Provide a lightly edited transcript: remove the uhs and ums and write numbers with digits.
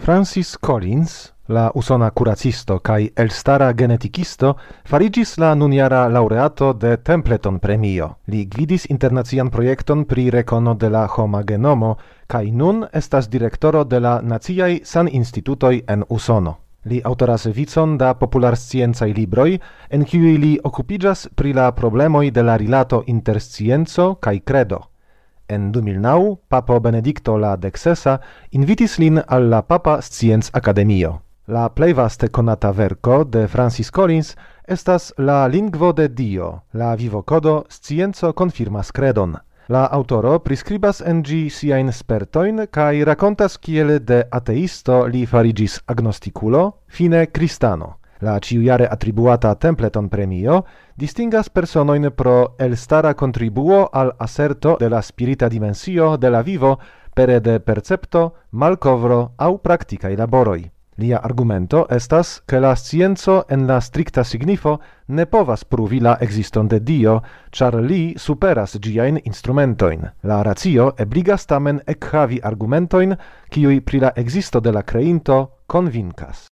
Francis Collins, la usona curacisto kai elstara geneticisto, farigis la nunjara laureato de Templeton Premio. Li gvidis internacian projekton pri rekono de la homa genomo, kai nun estas direktoro de la Naciaj San-Institutoj en Usono. Li autoras vicon da popularsciencaj libroj, en kiuj li okupiĝas pri la problemoj de la rilato inter scienco kaj kredo. En 2009, Papo Benedicto la XVI invitis lin al la Papa Scienz Academio. La plej vaste konata verko de Francis Collins estas La lingvo de Dio, la vivokodo Scienco konfirmas kredon. La autoro priskribas en ĝi siajn spertojn kaj rakontas kiel de ateisto li fariĝis agnostikulo, fine kristano. La ĉiujare atribuata Templeton Premio distingas personojn pro elstara contribuo al aserto de la spirita dimensio de la vivo pere de percepto, malkovro aŭ praktikaj laboroj. Lia argumento estas, ke la scienco en la strikta signifo ne povas pruvi la ekziston de Dio, ĉar li superas ĝiajn instrumentojn. La racio ebligas tamen ekhavi argumentojn, kiuj pri la ekzisto de la kreinto konvinkas.